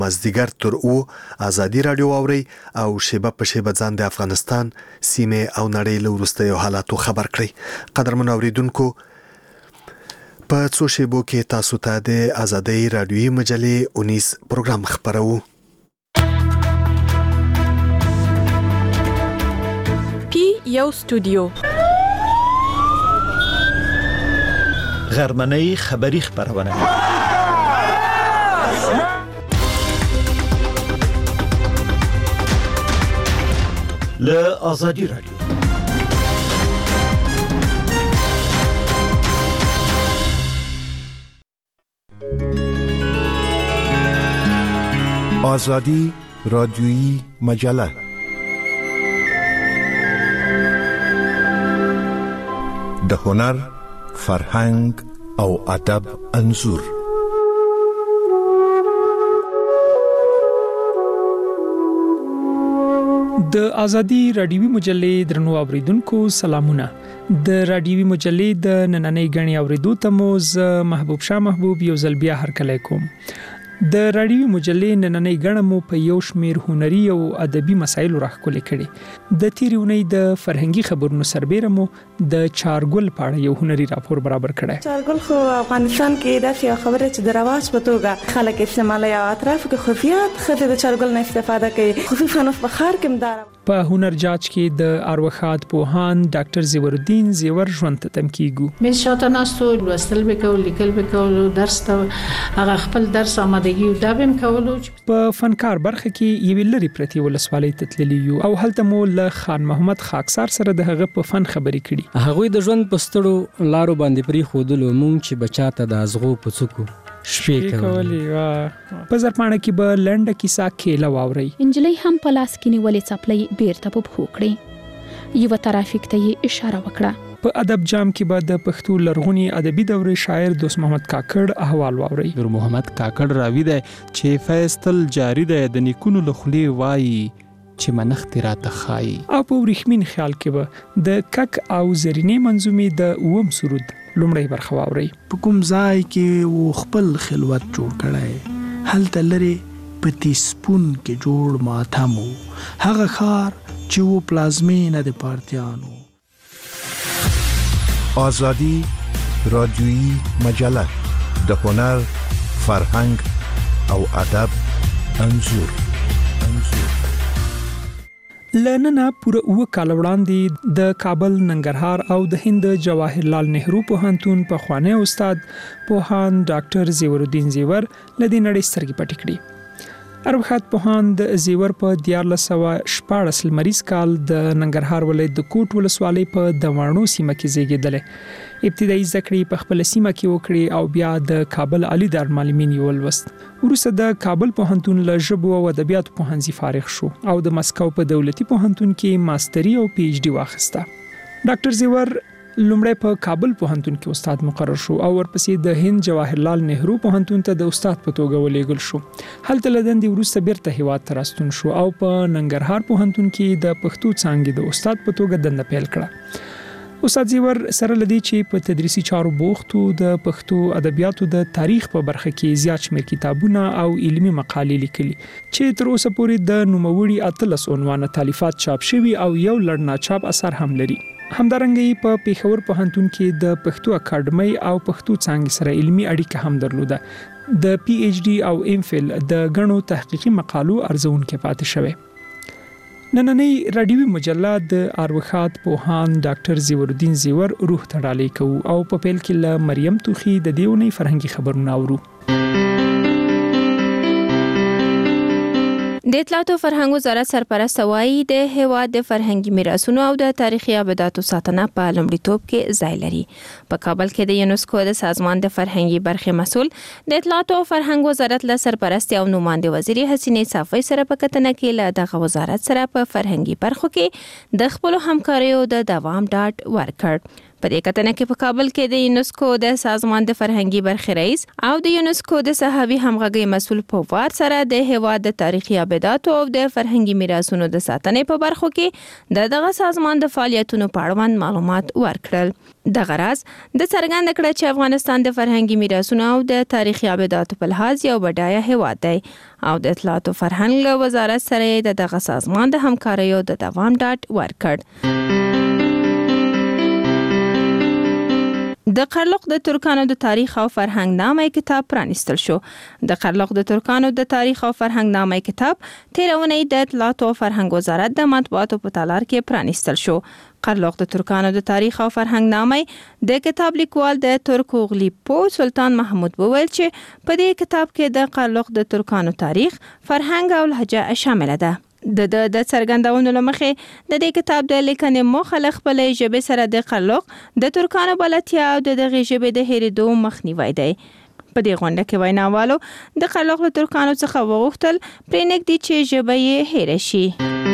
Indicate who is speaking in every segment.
Speaker 1: مازدیګر تر ازادي رادیو واوري او شیبه په شیبه ځان د افغانستان سیمه او نړۍ له وروستیو حالاتو خبر کړئ. قدرمن اوریدونکو، په څو شیبو کې تاسو ته د ازادي رادیوي مجلې 19 پروګرام خبرو.
Speaker 2: پی یو استودیو
Speaker 3: غرمنۍ خبری خبرونه له ازادي رادیو.
Speaker 4: آزادی رادیویی مجله د هنر، فرهنګ او ادب انځور.
Speaker 5: د ازادي رادیوي مجلې درنو اوریدونکو سلامونه. د رادیوي مجلې د نننۍ غني اوریدو ته مو محبوب شاه محبوب یو ځل بیا هرکلی کوم. د رادیوي مجلې نننۍ غنه مو په یو شمیر هنري او ادبي مسایلو راخولې کړي. د تیرونی د فرهنګي خبرونو سربېره مو د چارګل په اړه یو هنري راپور برابر کړی.
Speaker 6: چارګل خو افغانستان کې داسې یو خبره چې د رواج په توګه خلک استعمالوي او اطراف کې خفیات خزه د چارګل نه استفاده کوي، خصوصا په ښار کې مدار.
Speaker 5: په هنر جاج کې د اروخات پوهان ډاکټر زیور الدین زیور ژوند ته تم کیږو.
Speaker 7: مې شاته ناستو لوستل وکول، لیکل وکول، درس ته هغه خپل درس آمادګي او دابم کولو.
Speaker 5: په فنکار برخه کې یو لری پرتی ولسوالۍ تتللی یو او هلته مو له خان محمد خاکسار سره د هغه په فن خبرې کړي.
Speaker 8: هغه د ژوند پستړو لارو باندې پری خودلو مونږ چې بچاته د ازغو پڅکو شپې
Speaker 5: کولې. په زرپانه کې به لنډه کیسه کېله واوري.
Speaker 9: انجلۍ هم په لاس کې نیولې څپلۍ بیرته په پښو کړې. یو ترافیک ته اشاره وکړه.
Speaker 5: په ادب جام کې به د پښتو لرغونی ادبي دورې شاعر دوست محمد کاکړ احوال واوري.
Speaker 10: نور محمد کاکړ راوی دی چې فیصل جاری دی د نیکونو لخلې وایي چې منخت را تخای.
Speaker 5: او په ورخمین خیال کې به د کک او زرینې منظومې د اوم سرود لومړی برخه واوري.
Speaker 11: په کوم ځای کې و خپل خلوت جوړ کړای، هلته لري پتی سپون کې جوړ ماتمو، هغه خار چې و پلازمینه د پارتیانو.
Speaker 4: آزادی رادیویی مجله د هنر، فرهنګ او ادب انځور.
Speaker 5: لننه پوره 9 کال وړاندې د کابل، ننګرهار او د هند جواهرلال نهرو پوهنتون په خوانی استاد پوهان ډاکټر زیور الدین زیور لدی نړۍ سترګې پټې کړې. اروخات پوهان د زیور په 1414 لمریز کال د ننګرهار ولایت د کوټ ولسوالۍ په دوانو سیمه کې زیږیدل. ابتدایي زده کړې په خپل سیمه کې وکړې او بیا د کابل عالی دارالمعلمین یې ولوست. وروسته د کابل پوهنتون له ژبو او ادبیاتو پوهنځي فارغ شو او د مسکو په دولتي پوهنتون کې ماستري او پی ایچ ډي واخیسته. ډاکټر زیور لومړی په کابل پوهنتون کې استاد مقرر شو او ورپسې د هند جواهرلال نهرو پوهنتون ته د استاد په توګه ولېږل شو. هلته له دندې وروسته بیرته هیواد ته راستون شو او په ننګرهار پوهنتون کې د پښتو څانګې د استاد په توګه دنده پیل کړه. استاد زیور سره لدی چې په تدریسي چارو بوختو د پښتو ادبیاتو د تاریخ په برخه کې زیات شمېر کتابونه او علمي مقالې لیکلي چې تر اوسه پورې د نوموړي 13 عنوانه تالیفات چاپ شوي او یو لړ ناچاپ اثر هم لري. همدارنګه په پیښور پوهنتون کې د پښتو اکاډمۍ او پښتو څانګې سره علمي اړیکه هم درلوده. د پی ایچ ډي او ایم فل د غنو تحقیقي مقالو ارزونکو پاتې شوه. نننۍ رادیوي مجله د اروخات پوهان ډاکټر زیور الدین زیور روح ته ډالۍ کوو او په پیل کې له مریم توخی د دیونی فرهنګي خبرونه اورو.
Speaker 12: د اطلاعات او فرهنګ وزارت سرپرست وایي د هیواد د فرهنګي میراثونو او د تاریخي ابداتو ساتنه په لومړیتوب کې ځای لري. په کابل کې د یونسکو د سازمان د فرهنګي برخې مسؤل د اطلاعات او فرهنګ وزارت له سرپرست او نماینده وزیر حسینې صافی سره په کتنه کې له دغه وزارت سره په فرهنګي برخو کې د خپل همکاریو د دوام ډاډ ورکړ. په دې کتنه کې په کابل کې د یونسکو د سازمان د فرهنګي برخې رئیس او د یونسکو د صحابي همغږي مسول په وار سره د هیواد د تاریخي ابداتو او د فرهنګي میراثونو د ساتنې په برخو کې دغه سازمان د فعالیتونو په اړوند معلومات ورکړل. د غرض د څرګند کړه چې افغانستان د فرهنګي میراثونو او د تاریخي ابداتو په لحاظ یو بډایه هیواد دی او د اطلاعات او فرهنګ له وزارت سره دغه سازمان د همکاریو د دوام ډاډ ورکړ. د قرلوق د ترکانو د تاریخ او فرهنګ نامه کتاب پرانیستل شو. د قرلوق د ترکانو د تاریخ او فرهنګ نامه کتاب تیرونی د اطلاعات او فرهنګ وزارت د مطبوعاتو په تالار کې پرانیستل شو. قرلوق د ترکانو د تاریخ او فرهنګ نامه د کتاب لیکوال د ترکوغلی پو سلطان محمود وویل چې په دې کتاب کې د قرلوق د ترکانو تاریخ، فرهنګ او لهجه شامل ده. د څرګندونو لمخې د دې کتاب د لیکنې موخه له خپلې ژبې سره د قرلوق د ترکانو بلدتیا او د دغې ژبې د هېرېدو مخنیوی دی. په دې غونډه کې ویناوالو د قرلوق له ترکانو څخه وغوښتل پرېنږدي چې ژبه یې هېره شي.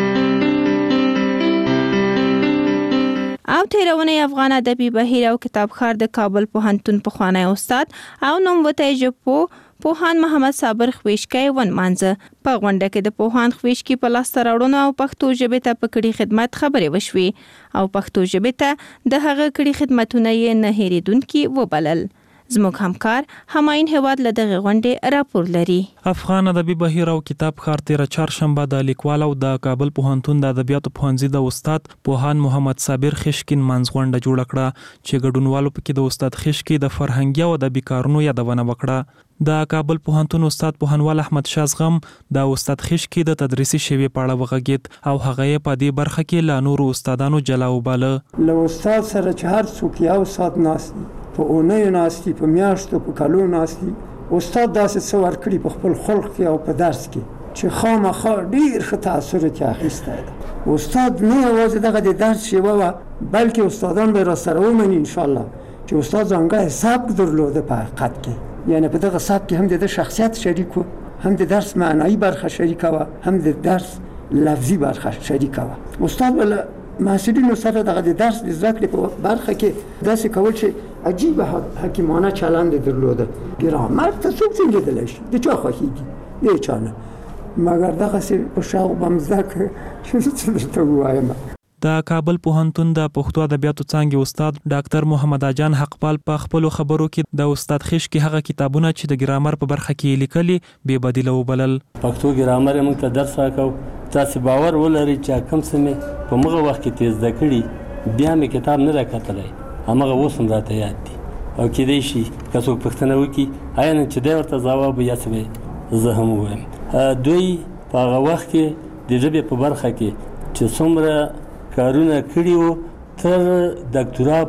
Speaker 12: او تیرونی افغان ادبي بهیر او کتابخوان د کابل پوهنتون پخوانی استاد او نوموتی ژبپوه پوهان محمد صابر خویشکی ونمانځه. په غونډه کې د پوهان خویشکی په لاسته راوړنو او پښتو ژبې ته په کړي خدمت خبرې وشوې او پښتو ژبې ته د هغه کړي خدمتونه یې نه هېرېدونکي وبلل. زموږ همکار هماین هیواد له دغه غونډې راپور لري.
Speaker 13: افغان ادبي بهیر او کتابخوان تیر چهارشنبه د لیکوال او د کابل پوهنتون د ادبیاتو پوهنځي د استاد پوهان محمد صابر خشکین منځ غونډه جوړه کړه چې ګډونوالو پکې د استاد خشکی د فرهنګي او ادبي کارونو یادونه وکړه. د کابل پوهنتون استاد پوهنوال احمد شاه زغم د استاد خشکی د تدریسي شیوې په اړه وغږید او هغه یې په دې برخه کې له نورو استادانو جلا وباله.
Speaker 14: له استاد سره چې هر څوک یو ساعت ناست په اونیو ناستي، په میاشتو، په کلو ناستي، استاد داسې څه ورکړي په خپل خلق کې او په درس کې چې خامخا ډېر ښه تاثر یې اخیستی دی. استاد نه یوازې دغه د درس شیوه وه بلکې استادان به راسره ومني انشاءالله چې استاد ځانګړی سبک درلوده په حقیقت کې، یعنی په دغه سبک کې هم د شخصیت شریک و، هم د درس معنایی برخه شریکه وه، هم د درس لفظي برخه شریکه وه. استاد ولا محصلینو سره دغه د درس د زده کړې په برخه کې داسې کول چې عجیبه حکیمانه چلند درلوده. ګرامر ته څوک څنګه شي د چا خوښېږي د چا نه، مګر دغسې په شوق به م زده کړې چې درته ووایم.
Speaker 13: د کابل پوهنتون د پښتو ادبیاتو څانګې استاد ډاکټر محمد اجان حقپال په خپلو خبرو کې د استاد خشکی هغه کتابونه چې د ګرامر په برخه کې لیکلي بې بدیله وبلل.
Speaker 15: پښتو ګرامر موږ ته درس راکاو، تاسې باور ولرئ چې کوم څه مې په مغه وخت کې تیز زده کړي بیا مې کتاب نه راکتلی، همغه اوس هم راته یاد دي او کیدای شي که څوک پوښتنه وکړي آیا نن چې دی ورته ځواب یا څه به زه هم ووایم. دوی په هغه وخت کې د ژبې په برخه کې چې څومره کارونه کړي وو تر ډاکټرا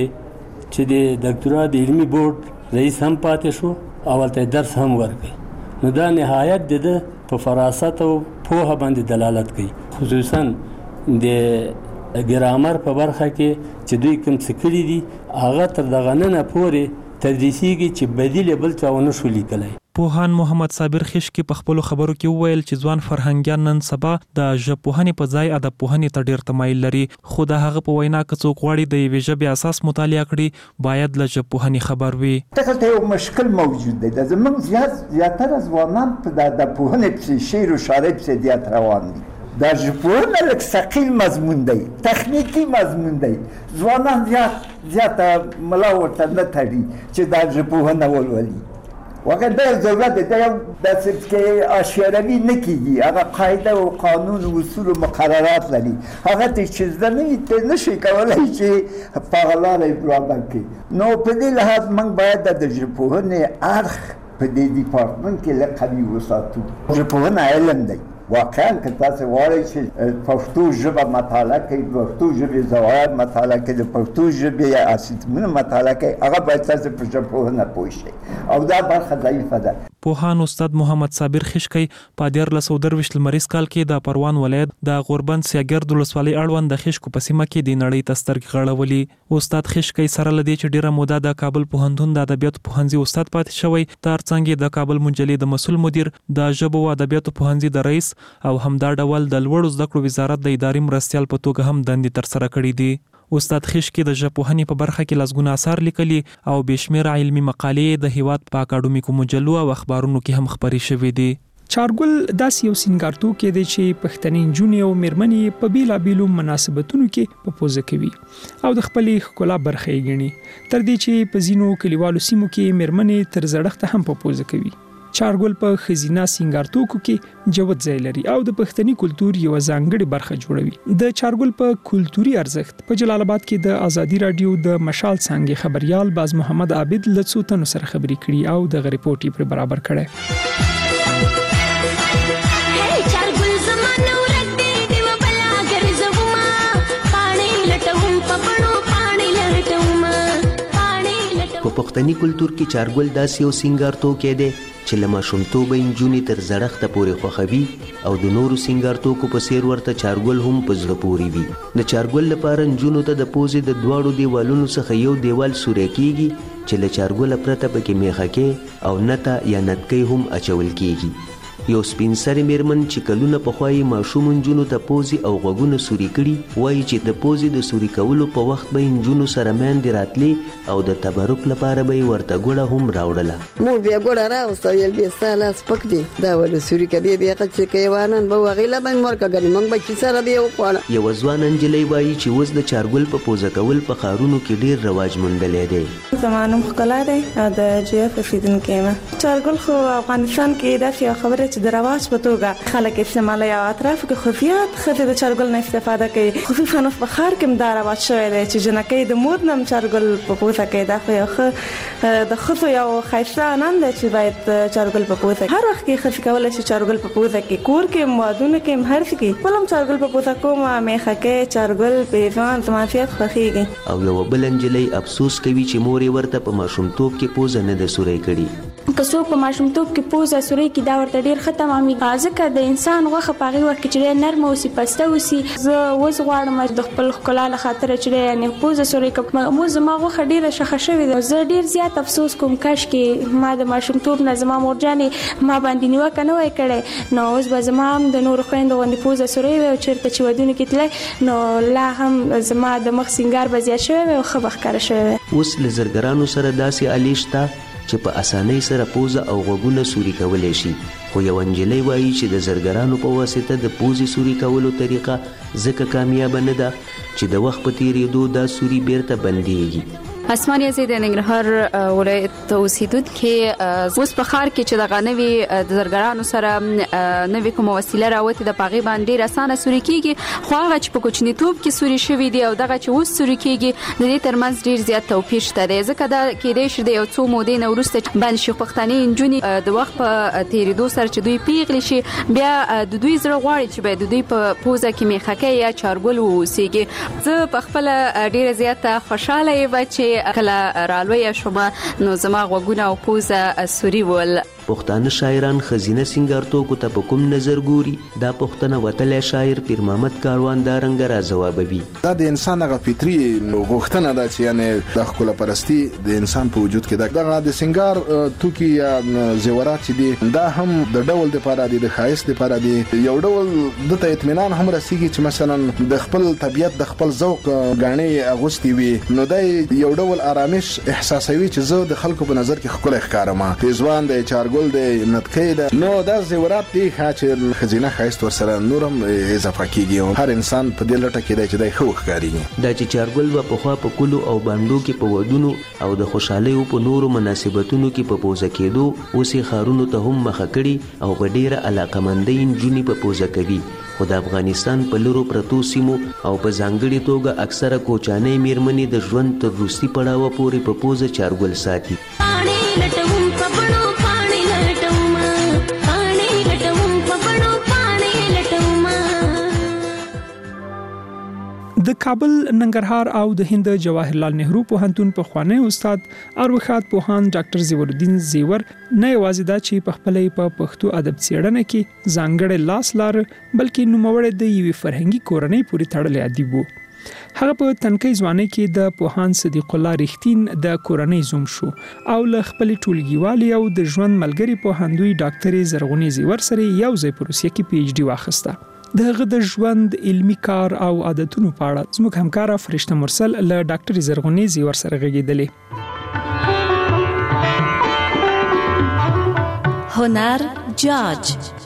Speaker 15: پورې چې د ډاکټرا د علمي بورډ رئیس هم پاتې شو او هلته درس هم ورکړي. نو دا نهایت د ده په فراست او پوهه باندې دلالت کوي، خصوصا د ګرامر په برخه کې چې دوی کوم څه کړي دي هغه تر دغه ننه پورې تدریسیږي چې بدیل بل چا ونه شو لیکلی.
Speaker 13: پوهان محمد صابر خشکی په خپلو خبرو کې وویل چې ځوان فرهنګیان نن سبا د ژبپوهنې په ځای ادب پوهنې ته ډېر تمایل لري، خو د هغه په وینا که څوک غواړي د یوې ژبې اساس مطالعه کړي باید له ژبپوهنې خبر وي.
Speaker 16: دلته یو مشکل موجود دی، د زموږ زیاتره ځوانان په د ادبپوهنې پسې شعر و شاعرۍ پسې زیات روان دي. د ژبپوهنه لږ ثقیل مضمون دی، تخنیکي مضمون دی، ځوانان زیاته ملا ورته نه تړي چې دا ژبپوهنه ولولي. واقعا دا ضرورت دی، دا یو داسې کې اشیروي نه کېږي، هغه قاعده و قانون و اصول و مقررات لري، هغه ته چې زده نه وي ته نشي کولی چې په هغه لاره یې برابر کړي. نو په دې لحاظ موږ باید د ژبپوهنې اړخ په دې ډیپارټمنټ کې لږ قوي وساتو. ژبپوهنه علم دی، واقعا که تاسې غواړئ چې پښتو ژبه مطالعه کوئ، پښتو ژبې ظواهر مطالعه کوئ، د پښتو ژبې اسیتمونه مطالعه کوئ، هغه باید تاسې په ژبپوهنه پوه شئ او دا برخه ضعیفه ده.
Speaker 13: پوهان استاد محمد صابر خشکی په 1823 لمریز کال کې د پروان ولایت د غوربند سیاګرد ولسوالۍ اړوند د خشکو په سیمه کې د نړۍ ته سترګې غړولي. استاد خشکی سره له دې چې ډیره موده د کابل پوهنتون د ادبیاتو پوهنځي استاد پاتې شوی، ترڅنګ د کابل منجلې د مسؤل مدیر، د ژبو او ادبیاتو پوهنځي د رئیس او همدا ډول د لوړو زده کړو وزارت د اداري مرستیال په توګه هم دندې ترسره کړې دي. استاد خشکی د ژبپوهنې په برخه کې لږ اثار لیکلي او بشمیر علمي مقالې د هیواد په اکاډمیکو مجلو او اخبارونو کې هم خبري شوې دي.
Speaker 5: چارګل داسې یو سینګارتو کې دی چې پښتني جونې او میرمنې په بیلابیلو مناسبتونو کې په پوزه کوي او د خپلې ښکلا برخه یې ګڼي، تر دې چې په ځینو کلیوالو سیمو کې میرمنې تر زړښت هم په پوزه کوي. چارګل په خزینه سینګارتوکو کې جوت ځای لري او د پښتني کلتور یو ځانګړي برخه جوړوي. د چارګل په کلتوري ارزښت په جلال آباد کې د ازادي رادیو د مشال څنګه خبريال باز محمد عابد لڅوتن سره خبري کړي او د غریپورټي پر برابر کړي.
Speaker 17: په پښتني کلتور کې چارګل داسې یو سینګارتوکی دی چې له ماشومتوبه نجونې تر زړښته پورې خوښوي او د نورو سینګارتوکو په څیر ورته چارګل هم په زړه پورې وي. د چارګل لپاره نجونو ته د پوزې د دواړو دیوالونو څخه یو دیوال سوری کیږي چې له چارګله پرته پکې میخکې او نته یا نتکۍ هم اچول کیږي. یو سپین سرې میرمن چې کلونه پخوایي ماشوم نجونو ته پوزې او غوږونه سوري کړي وایي چې د پوزې د سوري کولو په وخت به نجونو سره میندې راتلې او د تبرک لپاره به یې ورته ګوړه هم راوړله.
Speaker 18: موږ بیا ګوړه راوسته ویل بیا ستا لاس پک دی دا ولې سوري کوې بیا چې کیوانن به هغې له به مې ورکړه موږ به چې سره بیا وخواړه.
Speaker 17: یوه ځوانه نجلۍ وایي چې اوس د چارګل په پوزه کول په ښارونو کې ډېر رواج موندلی دی.
Speaker 6: زما نوم ښکلا دی او د جیف اوسېدونکی یم. چارګل خو افغانستان کې داسې یوه خبره چې د رواج په توګه خلک استعمالوي او اطرافو کې خفیات ښځې د چارګل نه استفاده کوي. خصوصا اوس په ښار کې هم دا رواج شوی دی چې جنکۍ د مور نه هم چارګل په پوزه کوي. دا خو یو ښه د ښځو یو ښایسته عنان دی چې باید چارګل په پوزه هر وخت کې ښځې کولی شي چارګل په پوزه کې کور کې هم وادونه کې هم هر څه کې خپل هم چارګل په پوزه کوم میخکۍ چارګل پیزان زما زیات خوښېږي.
Speaker 17: او یوه بله نجلۍ افسوس کوي چې مور یې ورته په ماشومتوب کې پوزه نه ده سوری کړې.
Speaker 19: که څوک په ماشومتوب کې پوزه سوري کې دا ورته ډېر ښه تمامېږي ځکه د انسان غوښه په هغې وخت کې چې ډېر نرمه اوسي پسته اوسي. زه اوس غواړم د خپل ښکلا له خاطره چې یعنې پوزه سوري کړم. اوس زما غوښه ډېره شخه شوې ده. زه ډېر زیات افسوس کوم کاشکې ما د ماشومتوب نه زما مورجانې ما باندې نیوکه نه وای کړی نو اوس به زما هم د نورو خویندو غوندې پوزه سوري وي او چېرته چې ودونو کې تللی نو لا هم زما د مخ سینګار به زیات شوی وي او ښه به ښکاره شوی وي.
Speaker 17: اوس له زرګرانو سره داسې آلې شته چې په اسانۍ سره پوزه او غوږونه سوري کولی شي. خو یوه نجلۍ وایي چې د زرګرانو په واسطه د پوزې سوري کولو طریقه ځکه کامیابه نه ده چې د وخت په تېرېدو دا سوري بیرته بندېږي.
Speaker 20: اسمان یزي د ننګرهار ولایت اوسیدونکي اوس په ښار کې چې دغه نوي د زرګرانو سره نوي کومه وسیله راوتې د پاغې باندې ډېر اسانه سوري کیږي خو هغه چې په کوچنیتوب کې سوري شوي دي او دغه چې اوس سوري کیږي د دې ترمنځ ډېر زیات توپیر شته دی ځکه دا کېدای شي د یو څو مودې نه وروسته باندې شي پښتنې نجونې د وخت په تېرېدو سره چې دوی پیغلې شي بیا د دوی زړه غواړي چې باید د دوی په پوزه کې میخکۍ یا چارګل واوسېږي. زه په خپله ډېره زیاته خوشحاله یم چې کله رالویه شومه نو زما غوږونه او پوزه سوري ول.
Speaker 17: پښتانه شاعران خزینه سینګارتوکو ته په کوم نظر ګوري دا پښتنه وتلی شاعر پیر محمد کاروان دا رنګه را ځوابوي.
Speaker 21: دا د انسان هغه فطري غوښتنه ده چې یعنې د ښکلا پرستي د انسان په وجود کې ده. دغه د سینګار توکي یا زیورات چې دي دا هم د ډول دپاره دي د ښایست دپاره دي. یو ډول دته اطمینان هم رسیږي چې مثلا د خپل طبیعت د خپل ذوق ګاڼې اغوستې وي نو دا یو ډول آرامش احساسوي چې زه د خلکو په نظر کې ښکلی ښکارم. پیزوان دی چارګل دی نتکۍ ده نو دا زیورات دي چې خزینه ښایست ورسره نور هم اضافه کیږي. هر انسان په دې لټه کې دی چې دی ښه وښکارېږي.
Speaker 17: دا چې چارګل به پخوا په کلو او بانډو کې په ودونو او د خوشحالیو په نورو مناسبتونو کې په پوزه کېدو اوس یې ښارونو ته هم مخه کړي او په ډېره علاقمندۍ نجونې په پوزه کوي. خو د افغانستان په لرو پرتو سیمو او په ځانګړې توګه اکثره کوچانۍ میرمنې د ژوند تر وروستي پړاوه پورې په پوزه چارګل ساتي.
Speaker 5: د کابل ننګرهار او د هند جواهرلال نهرو پوهنتون په خوانی استاد اروخات پوهان ډاکټر زیورالدین زیور نه یوازې دا چې په خپلې په پښتو ادب څېړنه کې ځانګړی لاس لار بلکې نوموړی د یوې فرهنګي کورنۍ پورې تړلی ادیب وو. هغه په تنکۍ ځوانۍ کې د پوهان صدیق الله رښتین د کورنۍ زوم شو او له خپلې ټولګیوالې او د ژوند ملګري پوهاندوی ډاکټر زرغونې زیور سره یو ځای په روسیه کې پی ایچ ډي واخیسته. دغه د ژوند علمی کار او عادتونو په اړه زموږ همکار فرشته مرسل له ډاکټر زرغونې زیور سره غږیدلې.
Speaker 1: هنر جاج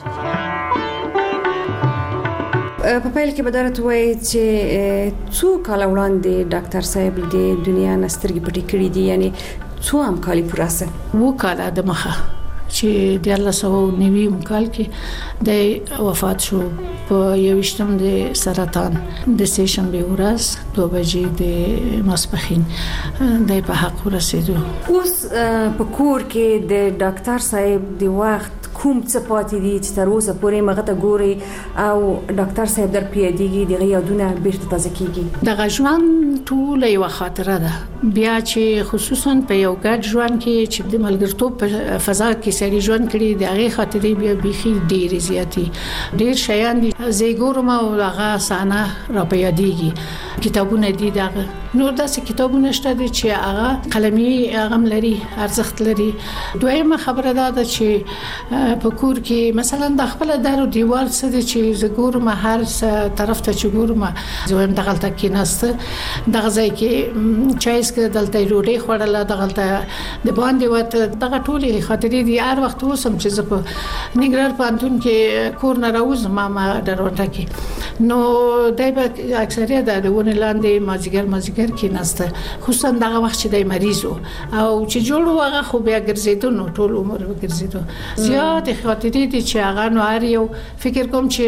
Speaker 22: په پیل کې به درته وایي چې څو کاله وړاندې ډاکټر صاحب د دنیا نه سترګې پټې کړې دي، یعنی څو کاله پوره سه؟
Speaker 7: 2 کاله د مخه چې د 1990 کال کې د وفات شو په 21 د سرطان د سهشنبه ورځ 2 بجې د ماسپښین د په حق ورسېدو.
Speaker 22: اوس په کور کې د ډاکټر صاحب د وخت کوم څه پاتې دي چې تر اوسه پورې مغه ته ګوري او ډاکټر صاحب در پیادېږي د یادونه بیرته تازه کیږي؟
Speaker 7: د ژوند ټول یو خاطره ده، بیا چې خصوصا په یو ګډ ژوند کې چې د ملګرتوب په فضا کې سړي ژوند کړي د هغه خاطرې بیا بيخي ډېر زیاتی ډېر شیان دي زیګورم او هغه سانه را پیادېږي. کتابونه دي دغه نور داسې کتابونه شته دي چې هغه قلمي هغه لري ارزښت لري. دویمه خبره ده چې په کور کې مثلا د خپل دارو دیوال څه دي چې زګورم هر طرف ته چې ګورم زویم دغه تل کې نسته دغه ځای کې چایس کې دلته روډي خوړل دغه د باندې وته دغه ټولې خاطرې دي. هر وخت اوسم چې زه په نګران پانتون کې کور نه راوځم ما دروټه کې نو دایبه اکثریت د ونه لاندې مازیګر کې نسته، خصوصا دغه وخت چې د مریضو او چې جوړ هغه خو بیا ګرځیدو نو ټول عمر وګرځیدو. زیات خاطرې دي چې هغه نو هر یو فکر کوم چې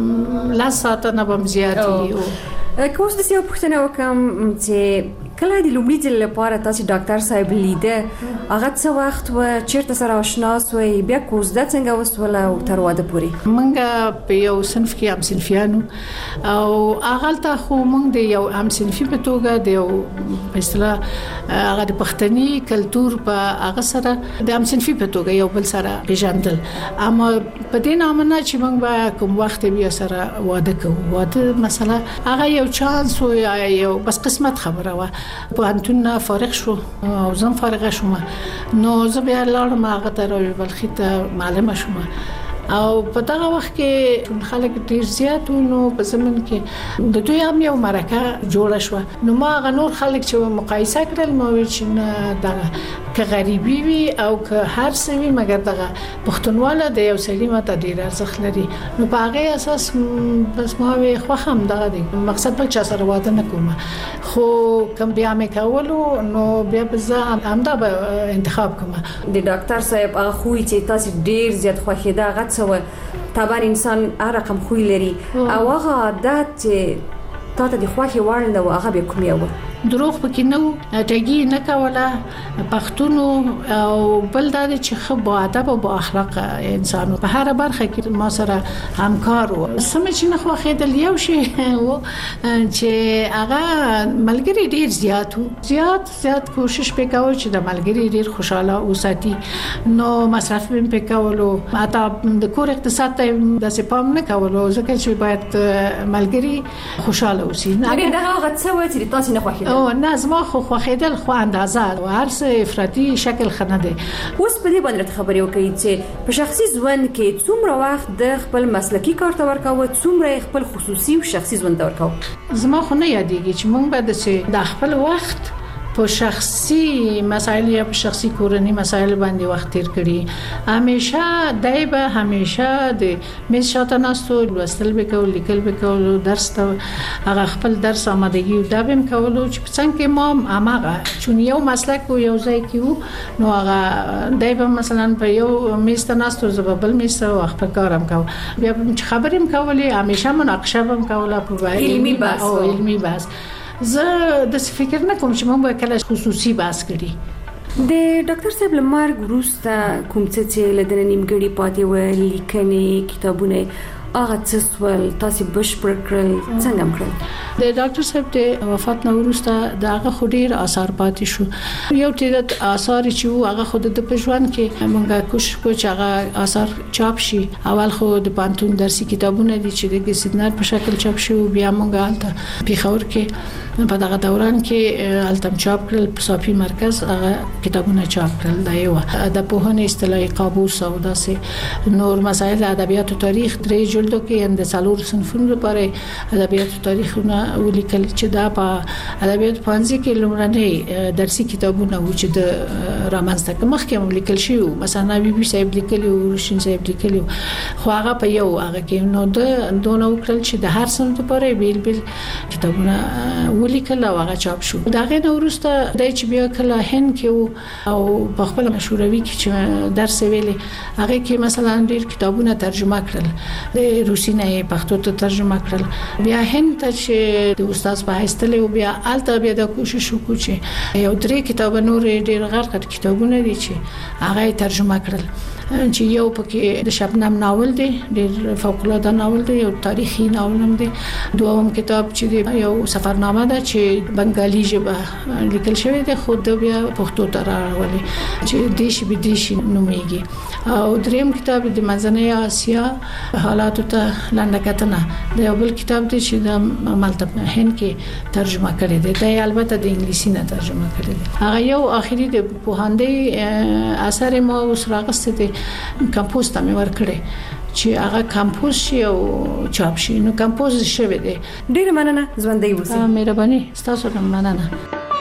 Speaker 7: لا ساعت نه بم زیاتې.
Speaker 22: کوم څه یو پوښتنه وکم چې کله د لومړي ځل لپاره تاسو ډاکټر صاحب لیده هغه څه وخت و چیرته سره آشنا شوي بیا کوزده څنګه وسوله او تر واده پورې؟ منګه په یو صنف کې هم صنفیانو او هغه ته خو موږ د یو هم صنفي په توګه د یو په اصطلاح هغه د پښتني کلچر په هغه سره د هم صنفي په توګه یو بل سره پیژندل، اما په دې نامه نه چې موږ به کوم وخت بیا سره واده کوو. واده مثلا هغه یو چانس و یو بس قسمت خبره و. په انتون فارغ شو او زم فارغ شوم نو زه بیا لاړم هغه ته بلخي ته معلمه شوم او په دغه وخت کې خلک ډیر زیات نو په زمون کې د دوی هم یو مرکه جوړه شو نو ما غنور خلک چې مقایسه کړل مو چې دغه که غریبي وي او که هر څه وي مګر دغه پښتونواله د یو سلیمه ته ډیر ارزښت لري نو په هغه اساس بس ما وي خو هم دغه دی مقصد بل چا سره واده نه کوم خو کوم بیا مې کولو نو بیا به همدا به انتخاب کوم. د ډاکټر صاحب هغه خو چې تاسو ډیر زیات خوښه ده هغه طبعا انسان هر رقم خوی لري او هغه عادت چې تاسو د خوښي وړ نه هغه به کوم یو دروغ پکې نو ټګي نه کوله پښتون او بل د چې خو ادب او اخلاق انسان په هر برخه کې ما سره همکار و سم چې نه خو خېدل یو شی و چې هغه ملګری ډیر زیات کوشش وکاو چې د ملګری ډیر خوشاله اوساتي نو مصرف هم وکاولو اته د کور اقتصاد ته د سپام نه کولو ځکه چې باید ملګری خوشاله اوسي نه دا هغه څه و چې تاسو نه خوښ او نظم خو خوخیدل خو اندازه او هر څه افراطي شکل خنه دي. اوس په دې باندې خبرې وکړي چې په شخصي ژوند کې څومره وخت د خپل مسلکی کار ته ورکاوه څومره خپل خصوصي او شخصي ژوند ته ورکاوه؟ زما خو نه یادېږي چې موږ به د خپل وخت په شخصي مسایل یا په شخصي کورنی مسایل باندې وخت تیر کړی. همیشه د مې شاته ناستو لوستل وکول لیکل وکول درس ته هغه خپل درس آمادګي دا بهم کولو چې څنګه ما هغه چون یو مسلک او یو ځای کې نو هغه دایبه مثلا په یو میسته ناستو زببل میسته او خپل کارم کو بیا خبرې کولې همیشه مناقشه هم کوله په علمي بحث زه د فکر نه کوم چې موږ به کله خصوصي بحث کړي. د ډاکټر صاحب لمر ګروسته کوم څه لدن نیمګړي پاتې و لیکنې کتابونه هغه څه ول تاسو بشپړ کړل څنګه کړل؟ د ډاکټر صاحب د وفات نه وروسته دغه خډیر آثار پاتې شو. یو تیر آثار چې هغه خود د پښوان کې موږ کوشش کوو چې هغه آثار چاپ شي. اول خو د پانتون درسي کتابونه دي چې د سیدنار په شکل چاپ شي بیا موږ حالت پیښور کې په دغه دوران کې التم چاپ کړل په صافي مرکز هغه کتابونه چاپ کړل. دا یو د پوهنې اصطلاحي قابوس او داسې نور مسایل ادبیات او تاریخ درې
Speaker 7: جلدو کې د څلور صنفونو لپاره ادبیات تاریخونه ولیکل چې دا په ادبیات پوهنځي کې لومړنۍ درسي کتابونه و چې د رامنځته مخکې هم لیکل شوی مثلا بي بي صاحب لیکلی او روشن صاحب لیکلی خو هغه په یو هغه کې نو د دونه وکړل چې د هر صنف لپاره بیل بیل کتابونه ولیکل او هغه چاپ شو دا غي نو ورسته د چې بیا کله هند کې او په خپل مشوروي کې چې درس ویلي هغه کې مثلا ډیر کتابونه ترجمه کړل د روسي نه پښتو ته ترجمه کړل بیا هند ته چې د استاد په هستله او بیا الته بیا د کوشش وکړو چې یو درې کتاب نور ډیر غرق کتابونه دي چې هغه ترجمه کړل چې یو پکې د شبنم ناول دی ډیر فوق العاده ناول دی یو تاریخي ناول هم دی دوم کتاب چې یو سفرنامه ده چې بنگالي ژبه لیکل شوی دی خو د بیا پښتو ته راوړل چې دیش بدیش نوميږي او دریم کتاب د منځنۍ اسیا حالات ته لنډکتنه د یو بل کتاب دی چې د مالته هند کې ترجمه کړی دی دا البته د انګلیسي نه ترجمه کړی دی هغه یو اخیری د پوهاندې اثر ما اوس راغسته دی کمپوز ته مې ورکړې چې هغه کمپوز شي او چاپ شي نو کمپوز شوی دی
Speaker 22: ډیر مننه ژوندۍ اوسئ
Speaker 7: مهرباني تاسو ته مننه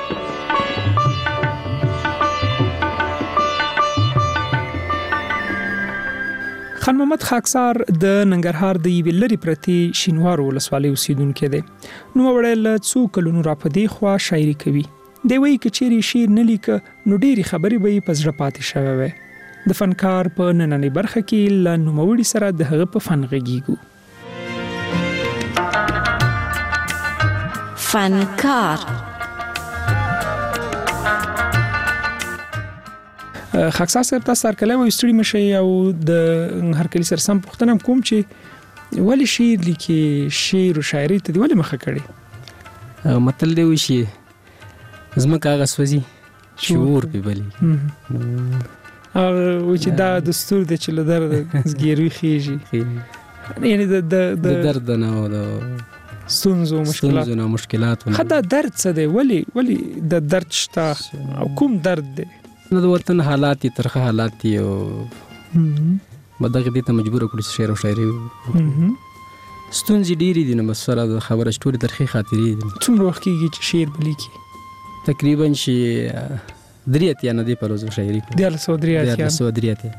Speaker 5: خان محمد خاکسار د ننګرهار د یوې لرې پرتې شینوارو ولسوالۍ اوسیدونکی دی نو وړل څو کلونو راپدې خوا شاعري کوي دی وایي چې چیرې شعر نه لیک نو ډېری خبرې به یې په زړه پاتې شوی وي د فنکار په نننۍ برخه کې له نوموړي سره د هغه په فن غږیږو
Speaker 1: فنکار
Speaker 5: خاکسار صاحب تاسو سره کله وستړي مشي او د هر کلی سره سم پوښتنه کوم چې ولی شعر لیکي شعر او شاعري ته دی ولی مخه کړي
Speaker 8: متل دی وشي زما کاغذ وزي شعور په بلی
Speaker 5: او چې دا دستور دی چې له درد زګیروي خيږي یعنی د
Speaker 8: درد نه او د
Speaker 5: ستونزو
Speaker 8: مشکلات
Speaker 5: خدا درد څه دی ولی د درد شته او کوم درد دی
Speaker 8: نو د وطن حالات ترخه حالات او بدغه دې ته مجبور کړی شعر او شاعري ستونزې ډېری دي نو مسره د خبره شټوري ترخه خاطرې دي
Speaker 5: څومره وخت کېږي چې شعر بلیکي
Speaker 8: تقریبا شي دریاتیا نه دی په روزو شاعري کوي 13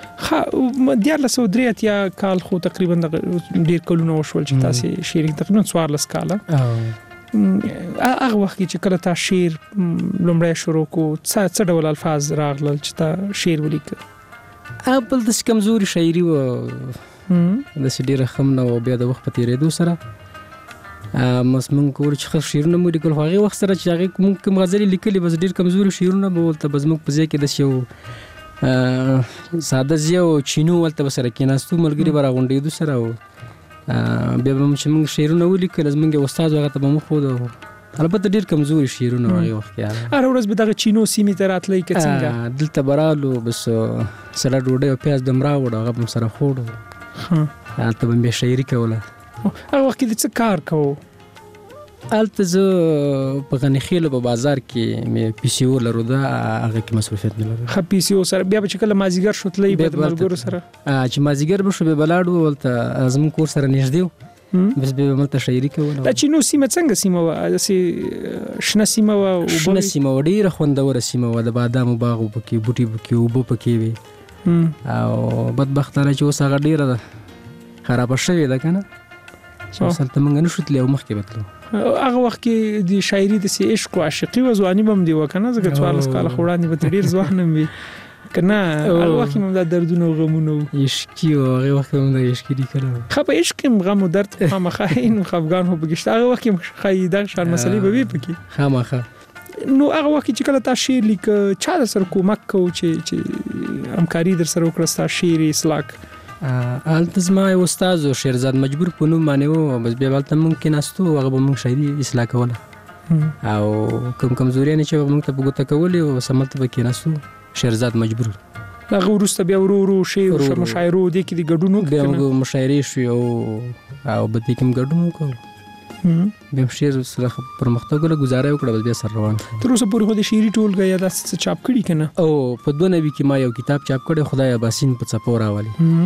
Speaker 5: 13 کال خو تقریبا ډیر کلونه وشول چې تاسو شعر تقریبا 14 کاله هغه وخت چې کله تاسو شعر لومړی شروع کو څه ډول الفاظ راغلل چې تاسو شعر ولیکل
Speaker 8: بل د کمزوري شاعري و د سډیر خم نه او بیا د وخت په تیریدو سره مسمن کور چې شعرونه مو لیکل هغه وخت سره چې هغه کوم غزل لیکلي بس ډیر کمزوري شعرونه به ولته بزموږ په ځای کې د شو ساده زیو چینو ولته سره کېناستو ملګری برا غونډې دو سره بیا به موږ شعرونه ولیکل زمونږ استاد هغه ته مو خو البته ډیر کمزوري شعرونه هغه وخت کې
Speaker 5: هر ورځ به دغه چینو سیمې ته راتلې کې څنګه
Speaker 8: دلته برالو بس سره ډوډۍ او پیاز دمرا وړ هغه سره خوړ ته به شاعري کوله
Speaker 5: هغه وخت کې څه کار کوو
Speaker 8: الته زه په غنی خېلو په بازار کې مې پی سی او لرو دا هغه کې مصروفیت نه لرم
Speaker 5: خو پی سی او سره بیا به کله مازیګر شوتلې به ملګرو سره
Speaker 8: چې مازیګر به شو به بلاړو ولته زمون کور سره نږدې بس به ملته شاعري کوله
Speaker 5: دا چینو سیمه څنګه سیمه و چې شنه سیمه و
Speaker 8: شنه سیمه ډیره خوندوره سیمه و د بادامو باغ پکې بوټي پکې او بو پکې وي او بدبختانه چې اوس هغه ډیره خراب شوی ده کنه چې سلطه منګ نه شوتلې او مخکې وتلو
Speaker 5: هغه وخت کې د شاعري د سي عشق او عاشقي و ځواني بم دی وکنه زګ 14 کال خوړاندې به ډیر ځوانم وي کنه هغه وخت کې مم د دردونو او غمونو
Speaker 8: عشقي او هغه وخت کې مم د عشقي دي کړو
Speaker 5: خو په عشق کې غم او درد خامخاین خفغان هو بګشت هغه وخت کې خای د شان مسلې به وي پکې
Speaker 8: خامخا
Speaker 5: نو هغه وخت چې کله تاسو شعر لیک چا سره کومک کو چې همکاري در سره وکړه تاسو شعر اصلاح
Speaker 8: التزما استاد او شیرزاد مجبور پونو مانیو بس بیا ولته ممکن استو هغه به مونږ شاعري اصلاح کوله او کوم کمزوري نه چې مونږ ته بغوته کولې او سمته به کېناسو شیرزاد مجبور
Speaker 5: هغه ورسته بیا ورو شعر او مشاعره د کې د ګډونو
Speaker 8: بیا موږ مشاعري شو او به دې کوم ګډونو کو بیا شعر سره پرمختګ له گزاره وکړه بیا سر روان
Speaker 5: تر اوسه پورې خو د شعري ټولګه یا د چاپ کړي کنه
Speaker 8: او په 92 کې ما یو کتاب چاپ کړی خدای اباسین په څپو راولي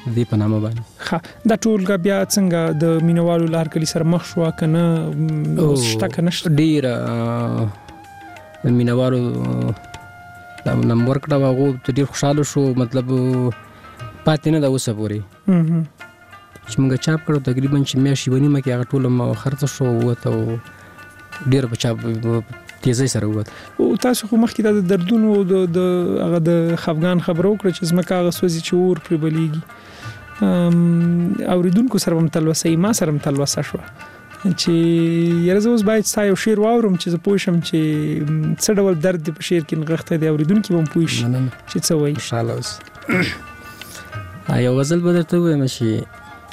Speaker 8: دې په نامه باندې.
Speaker 5: ښه دا ټولګه بیا څنګه د مینوالو لار کلی سره مخ شو کنه شته کنه
Speaker 8: ډیر مینوالو دا نمبر کړه واغو ډیر خوشاله شو مطلب پاتې نه دا اوسه پورې چې موږ چاپ کړو تقریبا چې میاشتې ونیمه کې هغه ټول خرڅ شو وته ډیر په چاپ تیزی سره ووت.
Speaker 5: او تاسو خو مخکې د دردونو د هغه د خفګان خبرو کړ چې زمکه هغه سوځي چې اور پرې بلیږي اوریدونکو سره هم تلوسه ما سره هم تلوسه شو چې یره زه اوس باید ستا یو شعر واورم چې زه پوه شم چې څه ډول درد دی په شعر کې نغښتی دی اوریدونکي به هم پوه شي چې څه وایي.
Speaker 8: انشاءالله اوس یو غزل به درته ووایم چې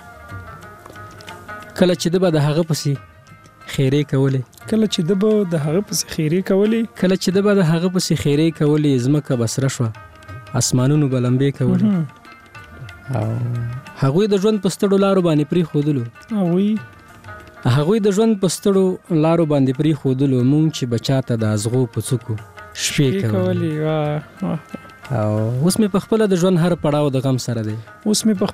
Speaker 8: کله چې ده به د هغه پسې خیرې کولې
Speaker 5: کله چې ده به د هغه پسې خیرې کولې
Speaker 8: کله چې ده به د هغه پسې خیرې کولې ځمکه به سره شوه اسمانونو به لمبې کولې او هغوی د ژوند په ستړو لارو باندې پرېښودلو هغوی د ژوند په ستړو لارو باندې پرېښودلو مونږ چې به چاته د ازغو په څوکو شپې کولې او اوس مې په خپله د ژوند هر پړاو د غم سره دی
Speaker 5: اوس مې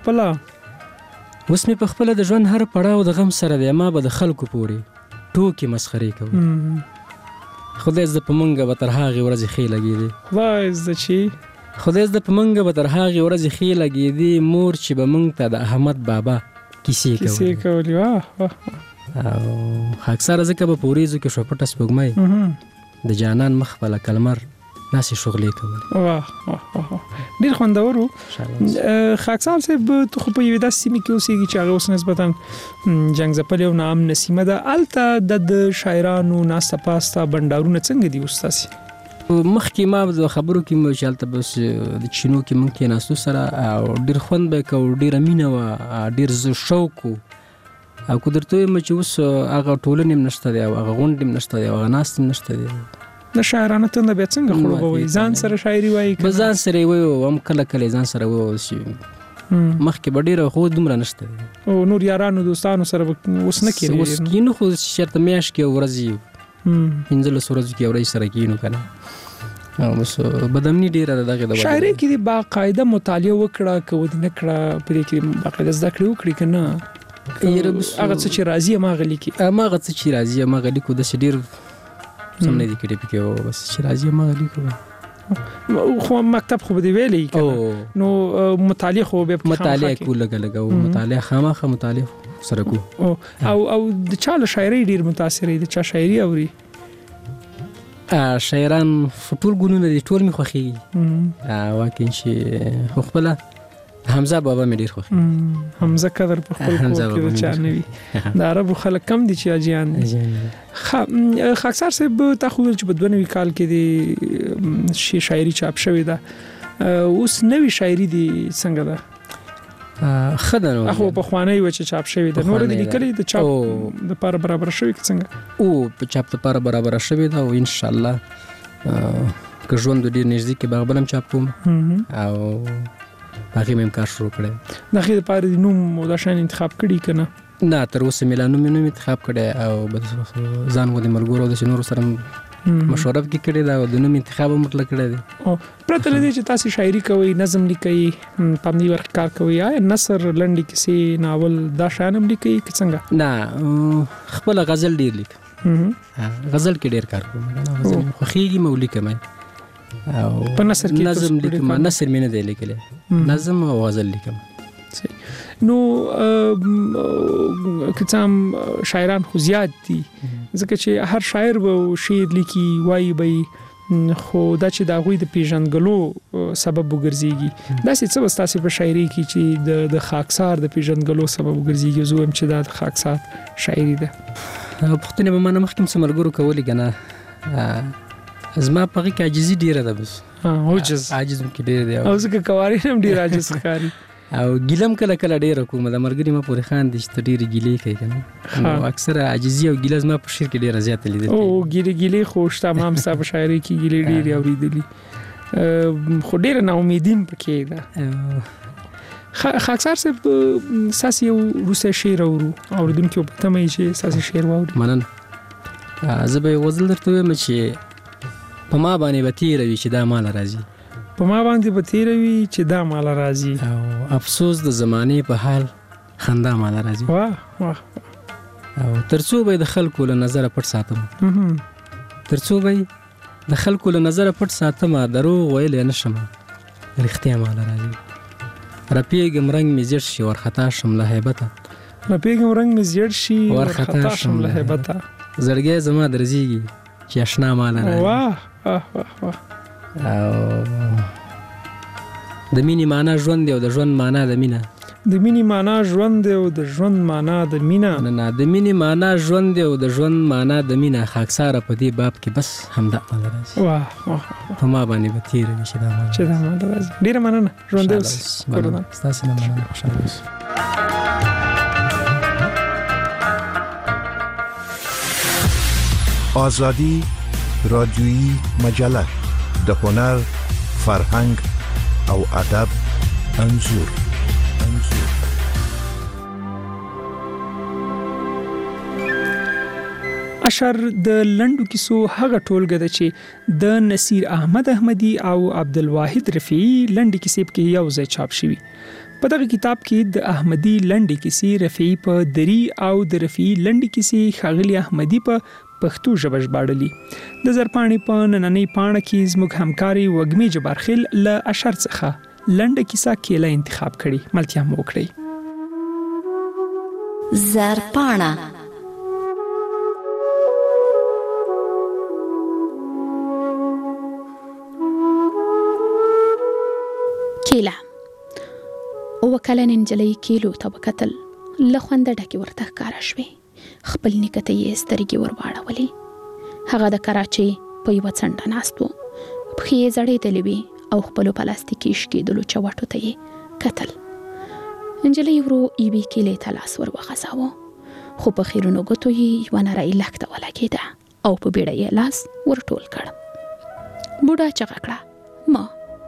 Speaker 5: په خپله
Speaker 8: د ژوند هر پړاو د غم سره دی ما به د خلکو پورې ټوکې مسخرې کوو خدای زده په مونږه به تر هغې ورځې ښې لګېدې خدای زده په مونږه به تر هغې ورځې ښې لګېدې مور چې به مونږ ته د احمد بابا کیسې کولې او خاکساره ځکه به په وریځو کې شوه پټه سپوږمۍ د جانان مخ به لکه لمر داسې شغلې
Speaker 5: کولې. ډېر خوندور و. خاکسار صاحب ته خو په یوې داسې سیمې کې اوسېږي چې هغه اوس نسبتا جنګ ځپلې او ناامنه سیمه ده. هلته د شاعرانو ناسته پاسته بنډارونه څنګه دي اوس تاسې؟
Speaker 8: مخکې ما د خبرو کې مو چې هلته بس د چینو کې موږ کېناستو سره او ډېر خوند به یې کوو ډېره مینه وه ډېر شوق و او که درته ووایم چې اوس هغه ټولنې هم نشته دی او هغه غونډې هم نشته دی او هغه ناستې هم نشته دی.
Speaker 5: د شاعرانه تنده بیا څنګه خړوبوي ځان سره شاعري وایي
Speaker 8: به ځان سره وایو هم کله کله ځان سره وایو چې مخکې به ډېره خو دومره نشته
Speaker 5: او نور یارانو دوستانو سره اوس نه کېږي
Speaker 8: اوس کینو خو چېرته میاشت کې ورځې 15 ورځو کې ورځې سره کینو که نه او بس بدامني ډېره ده دغې د
Speaker 5: شاعرۍ کې دې باقاعده مطالعه وکړه که ودې نه کړه په دې کې باقاعده زده کړې وکړې که نه هغه څه چې راځي هماغه لیکي
Speaker 8: هماغه څه چې راځي هماغه لیکو داسې ډېر سم نه دي کړي پکې او بس چې راځي ما لیکو
Speaker 5: خو مکتب خو به دی ویلې نو مطالعه خو به
Speaker 8: مطالعه کو لګا او مطالعه خامخه مطالعه سره کو
Speaker 5: او د چا له شاعري ډیر متاثر دي چا شاعري اوري
Speaker 8: شاعران ټول ګونونه دي ټول می خوښي واکین چې خپل حمزه بابا مې ډیر خوښي
Speaker 5: حمزه قدر په خپل کې د چا نه وي د عربو خلک کم دي چې اجیان دي. خاکسار صاحب تا خو چې په 92 کال کې د شاعري چاپ شوې ده اوس نوې شاعري دي څنګه ده؟
Speaker 8: خدانو
Speaker 5: اخو په خواني و چې چاپ شوې ده نور دي لیکلي د چاپ د لپاره برابر شوې څنګه
Speaker 8: او په چاپ لپاره برابر شوې ده او ان شاء الله که ژوند ډیر نږدې کې بغبلم چاپ کوم او باقي مې کار شروع کړی
Speaker 5: د خیر لپاره د نوم او د شان انتخاب کړی کنه
Speaker 8: نه تر اوسه مې لا نوم انتخاب کړی او بس ځان غو د ملګرو د نورو سره مشوره کې کړی دا د نوم انتخاب مطلق کړی دی
Speaker 5: او پرته لدې چې تاسو شاعري کوي نظم لیکي پامني ورک کار کوي یا نثر لنډي کیسې ناول دا شانم لیکي که څنګه
Speaker 8: نه خپل غزل ډیر لیک غزل کې ډیر کار کوم غزل خوخيږي مولي کمه او
Speaker 5: په نثر کې
Speaker 8: نظم لیکم نثر مې نه دی لیکلی نظم او غزل لیکم
Speaker 5: نو کتام شاعران خو زیات دي ځکه چې هر شاعر به شعر لیکي وایي به خو دا چې د هغوی د پیژندګلو سبب وګرځيږي دا څه څه تاسو په شاعري کې چې د خاکسار د پیژندګلو سبب وګرځيږي زه هم چې دا د خاکسار شاعري ده
Speaker 8: پښتنه به منه مخکې سملګرو کولې کنه زما پغې کې عاجزي ډیره ده بس
Speaker 5: عاجز
Speaker 8: کې ډیره دی
Speaker 5: او ځکه کواري هم ډیر عاجز ښکاري
Speaker 8: او ګیلم کله کله ډیره کوم د مرګري ما پورې خان دي چې ډیره ګیلې کوي کنه او اکثر عاجزي او ګیله زما په شعر کې ډیره زیاته لیدل
Speaker 5: او ګیلې خوش تمام صاحب شاعري کې ګیلې ډیره اوریدلې خو ډیره نا امیدین پکې ده خاکسار صاحب ساسي روسي شعر اوریدونکو په تمه چې ساسي شعر واوري
Speaker 8: مننه زه به غزل درته وایم چې په ما باندې به تیروي چې دا مال راځي
Speaker 5: په ما باندې به تیروي چې دا مال راځي
Speaker 8: او افسوس د زمانه په حال خندا مال راځي.
Speaker 5: واه واه.
Speaker 8: او ترڅو به د خلکو له نظر پټ ساتم، ترڅو به د خلکو له نظر پټ ساتم، دروغ ویل نه شم، رښتیا مال راځي. رپیږم رنگ می زیړ شي ورخطا شم له هیبته،
Speaker 5: رپیږم رنگ می زیړ شي ورخطا شم له هیبته،
Speaker 8: زړګي زما درځيږي چې آشنا مال راځي.
Speaker 5: واه واه واه.
Speaker 8: او د مینې معنا ژوند دی او د ژوند معنا د مینا،
Speaker 5: د مینې معنا ژوند دی او د ژوند معنا د مینا،
Speaker 8: نه د مینې معنا ژوند دی او د ژوند معنا د مینا، خاکساره په دې باب کې بس همدا مال راځي.
Speaker 5: واه واه.
Speaker 8: په ما باندې به تیر وي چې دا مال
Speaker 5: راځي. ډیره مننه. ژوند اوس
Speaker 8: ګورم تاسو نه مننه. خوشاله اوسئ.
Speaker 4: آزادی رادیویی مجله د هنر، فرهنګ او ادب انځور.
Speaker 5: اشر د لندو کیسو هغه ټولګه ده چې د نصیر احمد احمدی او عبدالواحد رفیعی لندې کیسې کې یو ځای چاپ شوی. په دغه کتاب کې د احمدی لندې کیسې رفیعی په دری او د رفیعی لندې کیسې ښاغلی احمدی په پښتو ژبه ژباړلي. د زرپاڼې په نننۍ پاڼه کې زموږ همکاري وږمې جبارخیل له اشر څخه لنډه کیسه کېله انتخاب کړي. ملتیا مو وکړئ.
Speaker 1: زرپاڼه
Speaker 9: کیله. وکلن انجلی کیلو ته وکتل، له خونده ډکې ورته ښکاره شوې. خپل نیکه ته یې سترګې ورواړولې. هغه د کراچۍ په یوه څنډه ناست و، پښې یې ځړېدلې وې او خپلو پلاستیکي شکېدلو چوټو ته یې کتل. انجلۍ ورو یوې کیلې ته لاس ور وغځاوه، خو په خیرونو ګوتو یې یوه نرۍ لښته ولګېده او په بیړه یې لاس ور ټول کړ. بوډا چغه کړه، ما.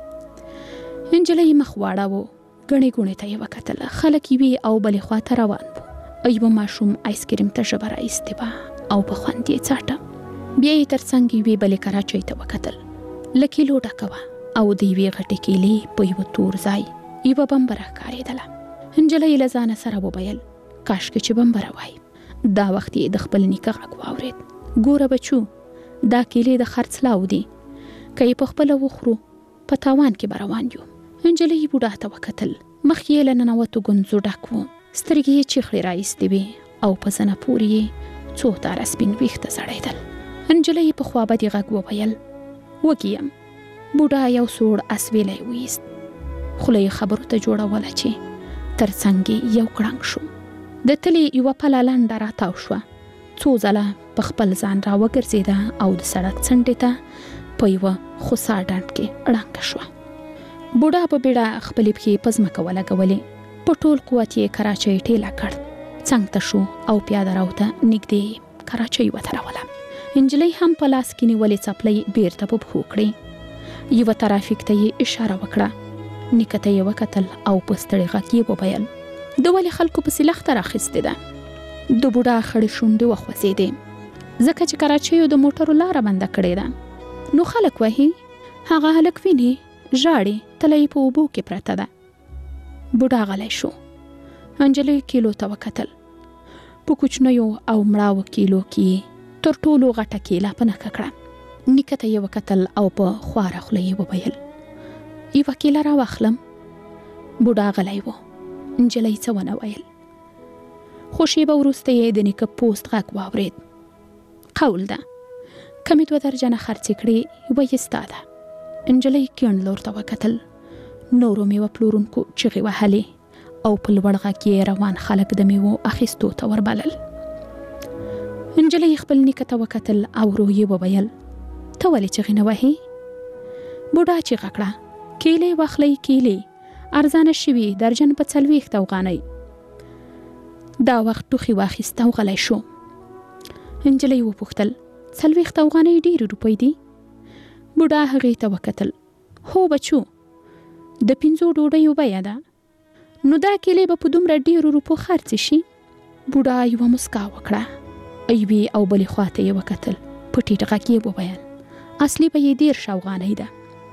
Speaker 9: انجلۍ مخ واړاوه، ګڼې ګوڼې ته یې وکتل. خلک یوې او بلې خوا ته روان وو. یوه ماشوم آیسکریم ته ژبه راایستې وه او په خوند یې څاټه. بیا یې تر څنګ یوې بلې کراچۍ ته وکتل، له کیلو ډکه وه او د یوې غټې کیلې په یوه تور ځای یوه بمبره ښکارېدله. انجلۍ له ځانه سره وویل، کاشکې چې بمبره وای. دا وخت یې د خپل نیکه غږ واورېد، ګوره بچو، دا کیلې د خرڅلاو دي، که یې په خپله وخورو په تاوان کې به روان یو. انجلۍ بوډا ته وکتل، مخ یې له ننوتو ګونځو ډک و، سترګې یې چیخړې راایستې وې او په زنه پورې یې څو تاره سپین ویښته ځړېدل. انجلۍ په خوابدي غږ وویل، وږي یم. بوډا یو سوړ اسویلی ویست، خوله یې خبرو ته جوړوله چې تر څنګ یو کړنګ شو. د تلې یوه پله لنډه راتاو شوه، څو ځله په خپل ځان راوګرځېده او د سړک څنډې ته په یوه خوسا ډنډ کې ړنګه شوه. بوډا په بیړه خپلې پښې په ځمکه ولګولې، په ټول قوت یې کراچۍ ټیله کړ، څنګ ته شو او پیاده راو ته نږدې کراچۍ ودروله. انجلۍ هم په لاس کې نیولې څپلۍ بیرته په پښو کړې. یوه ترافیک ته یې اشاره وکړه، نیکه ته یې وکتل او په ستړي غږ یې وویل، د ولې خلکو پسې لښته راخیستې ده؟ د بوډا خړې شونډې وخوځېدې، ځکه چې کراچیو د موټرو لاره بنده کړې ده، نو خلک وهي. هغه هلک ویني، ژاړي، تله یې په اوبو کې پرته ده. بوډا غلی شو. انجلۍ کیلو ته وکتل، په کوچنیو او مړاوو کیلو کې تر ټولو غټه کیله په نښه کړه. نیکه ته یې وکتل او په خواره خوله یې وویل، یوه کیله راواخلم. بوډا غلی و. انجلۍ څه ونه ویل، خو شیبه وروسته یې د نیکه پوست غږ واورېد، قول ده، که مې 2 درجنه خرڅې کړې یوه یې ستا ده. انجلۍ کیڼ لور ته وکتل، نورو میوه پلورونکو چغې وهلې او په لوړ غږ یې روان خلک د میوو اخیستو ته وربلل. انجلۍ خپل نیکه ته وکتل او ورو یې وویل، ته ولې چغې نه وهې؟ بوډا چیغه کړه، کیلې واخلئ، کیلې ارزانه شوي، درجن په 40 افغانۍ. دا وخت ټوخي واخیست او غلی شو. انجلۍ وپوښتل، 40 افغانۍ ډېرې روپۍ دي؟ بوډا هغې ته وکتل، هو بچو، د 5 ډوډیو بیه ده، نو دا کیلې به په دومره ډېرو روپو خرڅې شي؟ بوډا یوه مسکا وکړه، یوې او بلې خوا ته یې وکتل، په ټیټ غږ یې وویل، اصلي به یې 13 افغانۍ ده.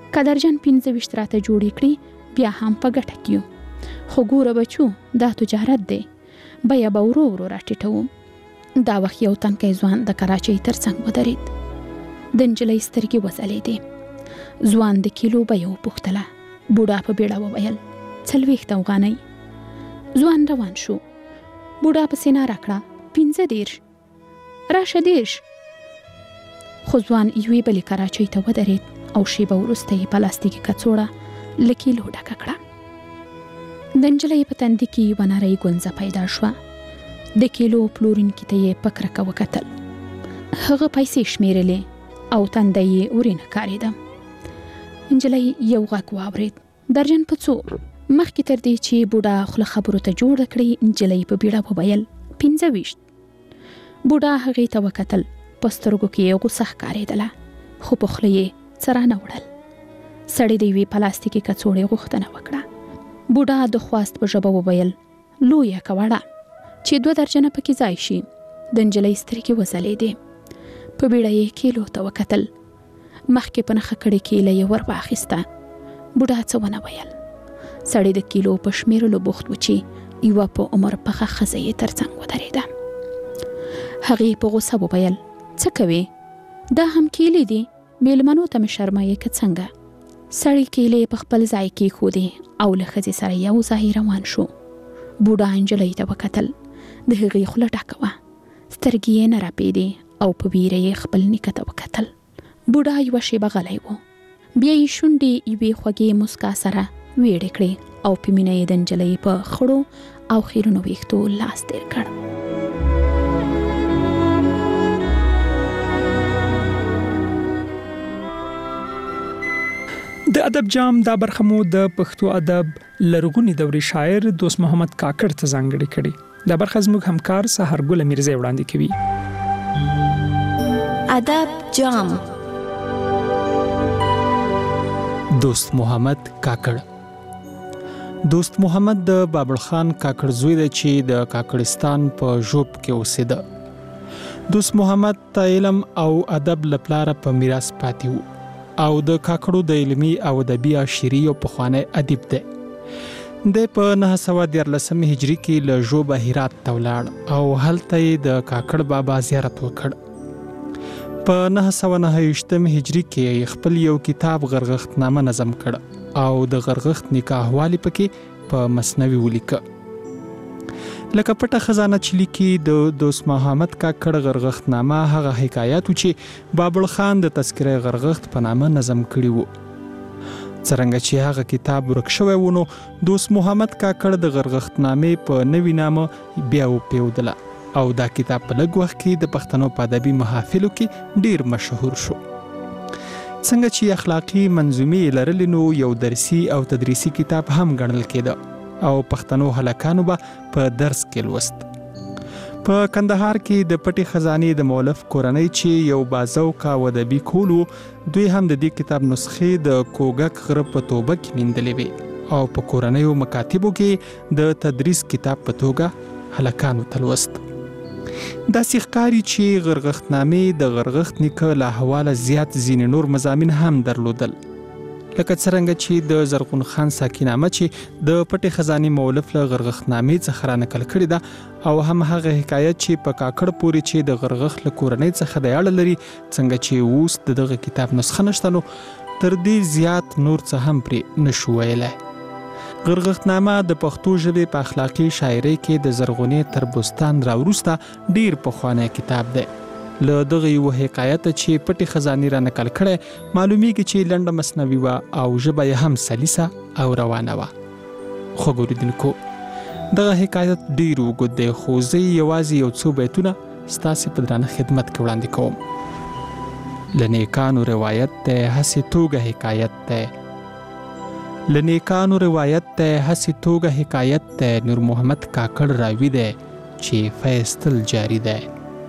Speaker 9: که درجن 15 راته جوړې کړي بیا هم په ګټه کیو. خو ګوره بچو دا تجارت دی، بیا به ورو ورو راټیټوم. دا وخت یو تنکی ځوان د کراچۍ ترڅنګ ودرېد. د نجلۍ سترګې وځلېدې. ځوان د کیلو بیه وپوښتله. بوډا په بیړه وویل 40 افغانۍ. ځوان روان شو. بوډا پسې ناره کړه 15. راشه 10. خو ځوان یوې بلې کراچۍ ته ودرېد او شیبه وروسته یې پلاستیکي کڅوړه له کیلو ډکه کړه. د نجلۍ په تندي کې یوه نرۍ ګونځه پیدا شوه. د کیلو پلورونکي ته یې په کرکه وکتل. هغه پیسې شمیرلې او تنده یې ورینه ښکارېده. نجلۍ یو غږ واورېد. درجن په څو مخکې تر دې چې بوډا خوله خبرو ته جوړه کړي، نجلۍ په بیړه وویل 25. بوډا هغې ته وکتل. په سترګو کې یې غوسه ښکارېدله، خو په خوله یې څه رانه وړل. سړي د یوې پلاستیکي کڅوړې غوښتنه وکړه. بوډا د خواست په ژبه وویل لویه کوړه چې 2 درجنه پکې ځای شي. د نجلۍ سترګې وځلېدې. په بیړه یې کیلو ته وکتل. مخکې په نښه کړې کیله یې ور واخیسته. بوډا څه ونه ویل. سړی د کیلو په شمیرلو بوخت و چې یوه په عمر پخه ښځه یې ترڅنګ ودرېده. هغې په غوسه وویل څه کوې؟ دا هم کیلې دي، میلمنو ته مې شرمایې که څنګه؟ سړی کیلې په خپل ځای کېښودې او له ښځې سره یو ځای روان شو. بوډا نجلۍ ته وکتل. د هغې خوله ډکه وه. سترګې یې نه رپېدې او په ویره یې خپل نیکه ته وکتل. بوډا یوه شیبه غلی و. بیا یې شونډې یوې خوږې مسکا سره ویړې کړې او په مینه یې د نجلۍ په خړو او خیرنو ویښتو لاس تېر کړ.
Speaker 5: د ادب جام دا برخه مو د پښتو ادب لرغونی دورې شاعر دوست محمد کاکړ ته ځانګړې کړې. دا برخه زموږ همکار سحرګل میرزا وړاندې کوي.
Speaker 1: ادب جام.
Speaker 10: دوست محمد کاکړ. دوست محمد د بابړ خان کاکړ زوی دی چې د کاکړستان په ژوب کې اوسېده. دوست محمد ته علم او ادب له پلاره په میراث پاتې وو او د کاکړو د علمي او ادبي شاعري او پخوانی ادیب دی. د په 913 هجری کې له ژوبه هرات ته ولاړ او هلته یې د کاکړ بابا زیارت وکړ. په 929 هجری کې خپل یو کتاب غرغښت نامه نظم کړ او د غرغښت نکاح والی پکې په مثنوي ولیکه. لکه پټه خزانه چې لیکي د دوست محمد کاکړ غرغښت نامه هغه حکایات چې بابړ خان د تذکره غرغښت په نامه نظم کړي وو. څرنګه چې هغه کتاب ورک شوی و نو دوست محمد کاکړ د غرغښت نامې په نوې نامه بیا وپیودله او دا کتاب په لږ وخت کې د پښتنو په ادبي محافلو کې ډیر مشهور شو. څنګه چې اخلاقی منظومې لرلې نو یو درسي او تدریسي کتاب هم ګڼل کېده او پښتنو هلکانو به په درس کې لوست. په کندهار کې د پټي خزانې د مؤلف کورنۍ چې یو بازوقه ادبي کولو، دوی هم د دې کتاب نسخې د کوګک غره په توبه کې میندلې وې او په کورنیو مکاتبو کې د تدریس کتاب په توګه هلکانو ته لوست. داسې ښکاري چې غرغښت نامې د غرغښت نیکه له حواله زیات ځینې نور مضامین هم درلودل، لکه څرنګه چې د زرغون خان ساکي نامه چې د پټې خزانې مؤلف له غرغښت نامې څخه رانقل کړې ده او هم هغه حکایت چې په کاکړ پورې چې د غرغښت له کورنۍ څخه د اړه لري، څنګه چې اوس د دغه کتاب نسخه نشته نو تر دې زیات نور څه هم پرې نشو ویلی. غرغښت نامه د پښتو ژبې په اخلاقی شاعرۍ کې د زرغونې تر بستان راوروسته ډیر پخوانی کتاب دی. له دغه یو حکایت چې پټې خزانې را نقل کړی معلومیږي چې لنډه مثنوي وه او ژبه یې هم سلیسه او روانه وه. خو ګوریدونکو دغه حکایت ډیر اوږد دی، خو زه یوازې یو څو بیتونه ستاسې په درانه خدمت کې وړاندې کوم. له نیکانو روایت دی هسې توګه حکایت دی، له نیکانو روایت دی هسې توګه حکایت دی، نور محمد کاکړ راوي دی چې فیض تل جاری دی.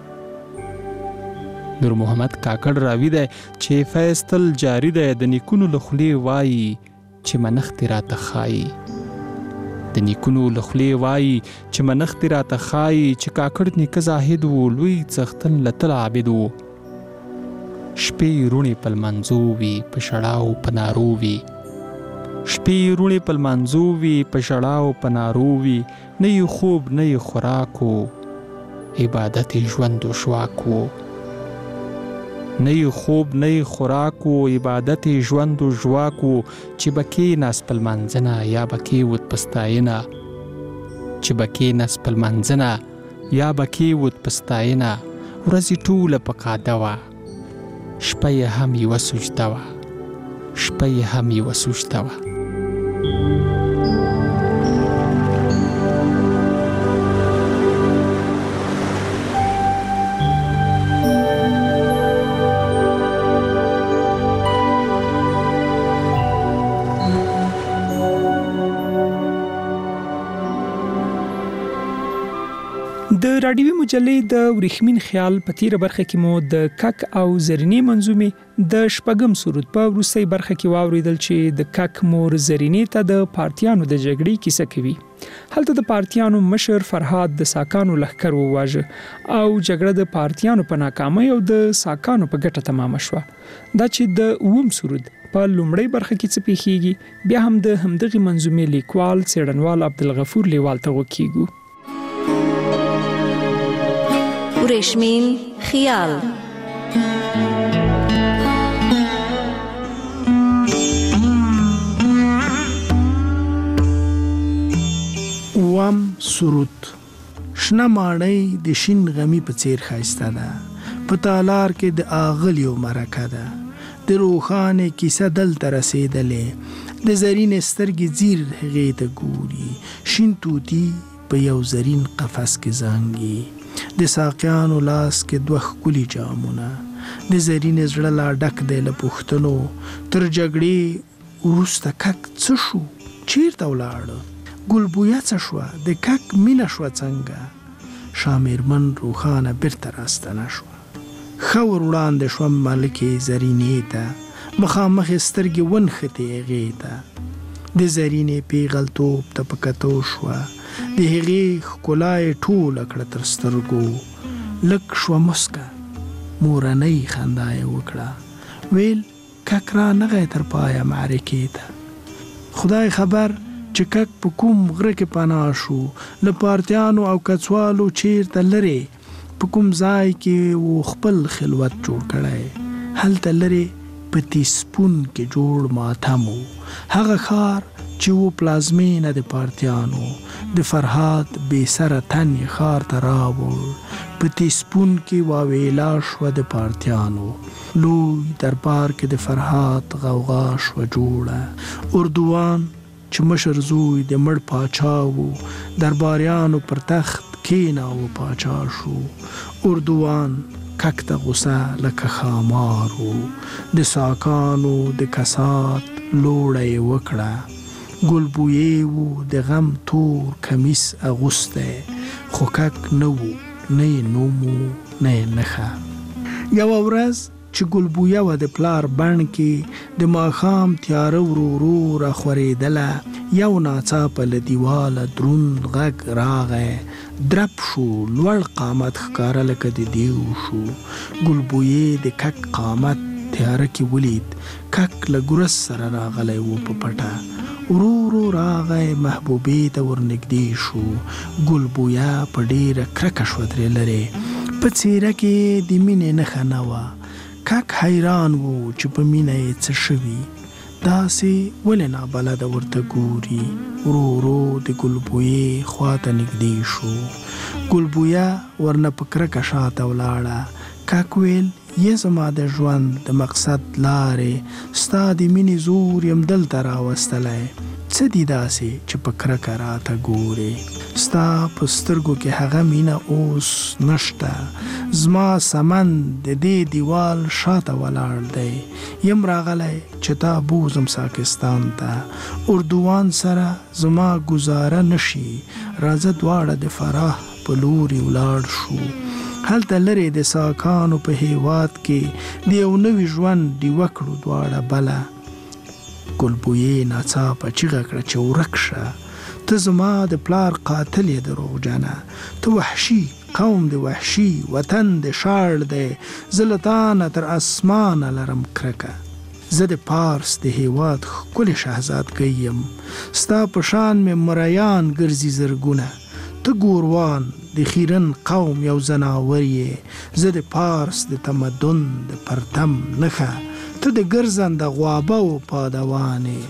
Speaker 10: نور محمد کاکړ راوي دی چې فیض تل جاری دی، د نیکونو له خولې وایي چې منښتې راته ښایي، د نیکونو له خولې وایي چې منښتې راته ښایي، چې کاکړ نیکه زاهد و لوی څښتن له تل عابد و، شپې رونې په لمانځو وي په شړاو په نارو وي شپې رونې په لمانځو وي په شړاو په نارو وي نه یې خوب نه یې خوراک و عبادت یې ژوند و شواک و نه یې خوب نه یې خوراک و عبادت یې ژوند و ژواک و چې به کېناست په لمانځنه یا به کېوت په ستاینه چې به کېناست په لمانځنه یا به کېوت په ستاینه ورځې ټوله په قاده وه شپه یې هم یوه سجده وه شپه یې هم یوه سجده وه
Speaker 5: د راډیوي مجلې د ورېښمین خیال په تیره برخه کې مو د کک او زرینې منظومې د شپږم سرود په وروستۍ برخه کې واوریدل چې د کک مور زرینې ته د پارتیانو د جګړې کیسه کوي. هلته د پارتیانو مشر فرهاد د ساکانو لښکر وواژه او جګړه د پارتیانو په ناکامۍ او د ساکانو په ګټه تمامه شوه. دا چې د اووم سرود په لومړۍ برخه کې څه پیښیږي بیا هم د همدغې منظومې لیکوال څېړنوال عبدالغفور لیوال ته غوږ
Speaker 1: ورېښمین خیال.
Speaker 11: اووم سرود. شنه ماڼۍ د شین غمی په څیر ښایسته ده، په تالار کې د آغلیو مرکه ده، د روښانې کیسه دلته رسېدلې، د زرین سترګې ځیر هغې ته ګوري، شین توتي په یو زرین قفس کې زانګي، د ساقیانو لاس کې دوه ښکلي جامونه، د زرین زړه لا ډک دی له پوښتنو، تر جګړې وروسته کک څه شو، چیرته ولاړه، ګلبویه څه شوه، د کک مینه شوه څنګه، شامیرمن روښانه بیرته راستنه شوه، ښه ور وړاندې شوم ملکې زرینې ته، مخامخ سترګې ونښتې هغې ته، د زرینې پیغلتوب ته په کتو شوه، د هغې ښکلا یې ټوله کړه تر سترګو، لږ شوه مسکه، مورنۍ خندا یې وکړه، ویل کک رانغی تر پایه معرکې ته، خدای خبر چې کک په کوم غره کې پناه شو، له پارتیانو او کڅوالو چیرته لرې، په کوم ځای کې و خپل خلوت جوړ کړی، هلته لرې په تیسپون کې جوړ ماتم و، هغه ښار چې و پلازمینه د پارتیانو، د فرهاد بې سره تن یې ښار ته راوړ، په تیسپون کې واویلا شوه د پارتیانو، لوی دربار کې د فرهاد غوغا شوه جوړه، اردوان چې مشر زوی د مړ پاچا و، درباریانو پر تخت کېناوه پاچا شو، اردوان کک ته غوسه لکه ښامار و، د ساکانو د کسات لوړه یې وکړه، ګلبویې و د غم تور کمیس اغوستی، خو کک نه و، نه یې نوم و نه یې نښه. یوه ورځ چې ګلبویه وه د پلار بڼ کې، د ماښام تیاره ورو ورو راخورېدله، یو ناڅاپه له دیواله دروند غږ راغی، درب شو، لوړ قامت ښکاره لکه د دیو شو، ګلبویې د کک قامت تیاره کې ولید، کک له ګرس سره راغلی و په پټه، ورو ورو راغی محبوبې ته ورنږدې شو، ګلبویه په ډېره کرکه شوه ترې لرې، په څېره کې د مینې نښه نه وه، کک حیران و چې په مینه یې څه شوي، داسې ولې نابلده ورته ګوري، ورو ورو د ګلبویې خواته نږدې شو، ګلبویه ورنه په کرکه شاته ولاړه، کک ویل یې زما د ژوند د مقصد لارې، ستا د مینې زور یم دلته راوستلی، څه دي داسې چې په کرکه راته ګورې، ستا په سترګو کې هغه مینه اوس نشته، زما سمن د دې دیوال شاته ولاړ دی، یم راغلی چې تا بوزم ساکستان ته، اردوان سره زما گزاره نشي، راځه دواړه د فرح په لوري ولاړ شو، هلته لرې د ساکانو په هیواد کې د یو نوي ژوند ډیوه کړو دواړه بله، ګلبویې ناڅاپه چیغه کړه چې ورک شه، ته زما د پلار قاتل یې دروغجنه، ته وحشي قوم د وحشي وطن د شاړ دی، زلتانه تر اسمانه لرم کرکه. زه د پارس د هیواد ښکلې شهزادګۍ یم، ستا په شان مې مریان ګرځي زرګونه. ته ګوروان د خیرن قوم یو زناور یې، زه د پارس د تمدن د پرتم نښه، ته د ګرځنده غوابه و پادوانې.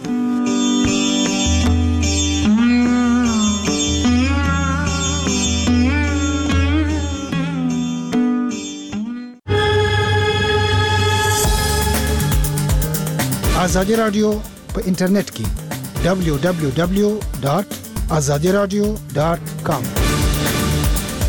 Speaker 2: ازادي رادیو په انټرنیټ کې www.azadiradio.com